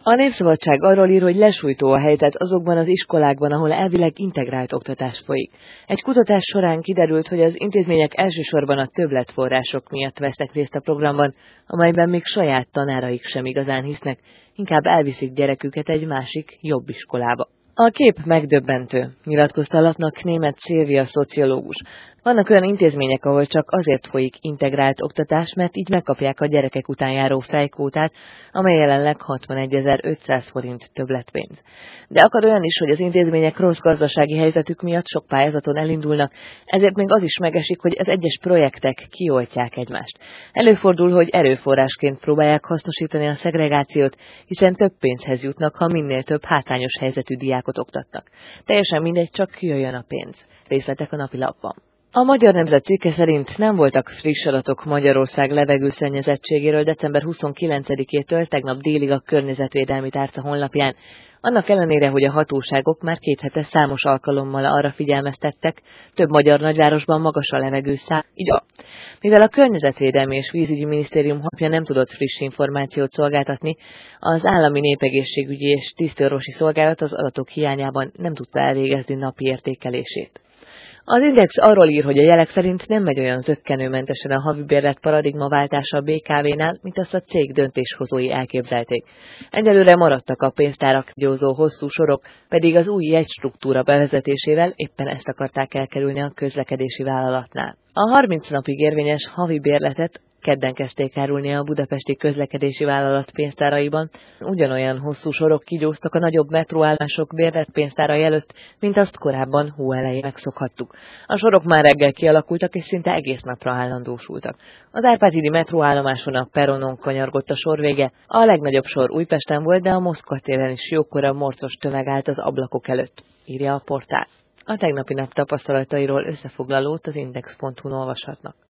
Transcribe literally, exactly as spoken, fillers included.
A Népszabadság arról ír, hogy lesújtó a helyzet azokban az iskolákban, ahol elvileg integrált oktatás folyik. Egy kutatás során kiderült, hogy az intézmények elsősorban a többletforrások miatt vesznek részt a programban, amelyben még saját tanáraik sem igazán hisznek, inkább elviszik gyereküket egy másik, jobb iskolába. A kép megdöbbentő, nyilatkozta a lapnak Németh Szilvia szociológus. Vannak olyan intézmények, ahol csak azért folyik integrált oktatás, mert így megkapják a gyerekek után járó fejkvótát, amely jelenleg hatvanegyezer-ötszáz forint többletpénz. De akad olyan is, hogy az intézmények rossz gazdasági helyzetük miatt sok pályázaton elindulnak, ezért még az is megesik, hogy az egyes projektek kioltják egymást. Előfordul, hogy erőforrásként próbálják hasznosítani a szegregációt, hiszen több pénzhez jutnak, ha minél több hátrányos helyzetű diákot oktatnak. Teljesen mindegy, csak jöjjön a pénz. Részletek a napilapban. A Magyar Nemzet cikke szerint nem voltak friss adatok Magyarország levegőszennyezettségéről december huszonkilencedikétől tegnap délig a Környezetvédelmi Tárca honlapján. Annak ellenére, hogy a hatóságok már két hete számos alkalommal arra figyelmeztettek, több magyar nagyvárosban magas a levegőszám, így a... Mivel a Környezetvédelmi és Vízügyi Minisztérium honlapja nem tudott friss információt szolgáltatni, az Állami Népegészségügyi és Tisztőorvosi Szolgálat az adatok hiányában nem tudta elvégezni napi értékelését. Az Index arról ír, hogy a jelek szerint nem megy olyan zökkenőmentesen a havi bérlet paradigmaváltása a bé ká vénál, mint azt a cég döntéshozói elképzelték. Egyelőre maradtak a pénztárak gyózó hosszú sorok, pedig az új jegystruktúra bevezetésével éppen ezt akarták elkerülni a közlekedési vállalatnál. A harminc napig érvényes havi bérletet kedden kezdték árulni a budapesti közlekedési vállalat pénztáraiban. Ugyanolyan hosszú sorok kigyóztak a nagyobb metróállomások bérletpénztárai előtt, mint azt korábban hó elején megszokhattuk. A sorok már reggel kialakultak, és szinte egész napra állandósultak. Az Árpád-hídi metróállomáson a peronon kanyargott a sor vége. A legnagyobb sor Újpesten volt, de a Moszkva téren is jókora morcos tömeg állt az ablakok előtt, írja a portál. A tegnapi nap tapasztalatairól összefoglalót az index pont hu-n olvashatnak.